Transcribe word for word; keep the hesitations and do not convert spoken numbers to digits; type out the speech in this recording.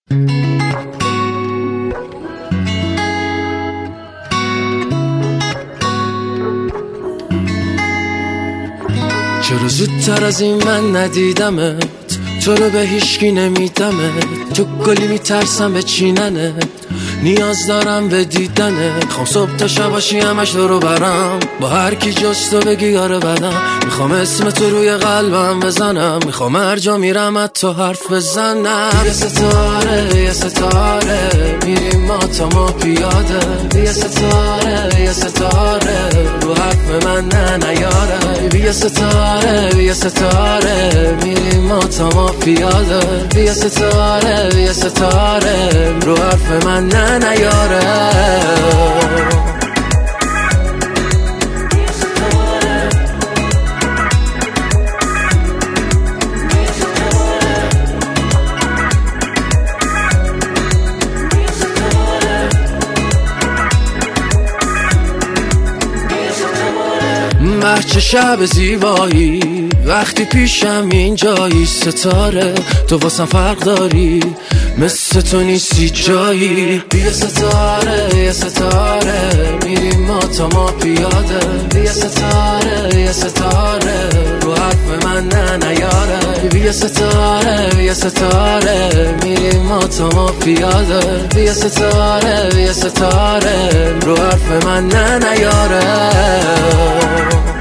چرا زودتر از این من ندیدمت، تو رو به هیچکی نمیدمت، تو گلی میترسم به چیننت، نیاز دارم به دیدنت، میخوام صبح تا شب باشی همش دورو برم، با هر کی جز تو بگی یاره بدم، میخوام اسم تو روی قلبم بزنم، میخوام هر جا میرم از تو حرف بزنم. یه ستاره یه ستاره میریم ما تا ما پیاده، یه ستاره یه ستاره رو حرف من نه نیاره، یه ستاره یه ستاره میریم ما تا ما پیاده، یه ستاره یه ستاره رو حرف من نه نیاره. چه شب زیبایی وقتی پیشم اینجایی، ستاره تو واسم فرق داری، مثل تو نیستی جایی. یه ستاره یه ستاره میریم ما تا ما پیاده، یه ستاره یه ستاره رو حرف من نه نیاره، یه ستاره یه ستاره میریم ما تا ما پیاده، یه ستاره یه ستاره رو حرف من نه نیاره.